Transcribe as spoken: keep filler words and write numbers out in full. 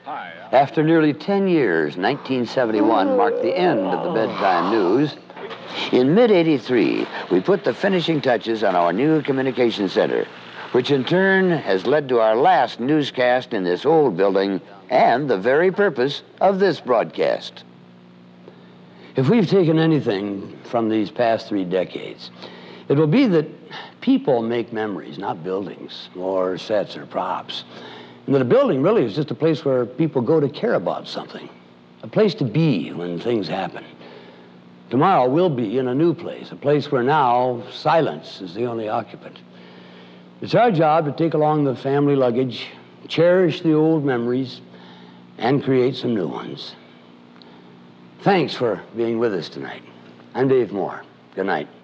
After nearly ten years, nineteen seventy-one marked the end of the bedtime news. In mid eighty-three, we put the finishing touches on our new communication center, which in turn has led to our last newscast in this old building and the very purpose of this broadcast. If we've taken anything from these past three decades, it will be that people make memories, not buildings or sets or props. And that a building really is just a place where people go to care about something, a place to be when things happen. Tomorrow we'll be in a new place, a place where now silence is the only occupant. It's our job to take along the family luggage, cherish the old memories, and create some new ones. Thanks for being with us tonight. I'm Dave Moore. Good night.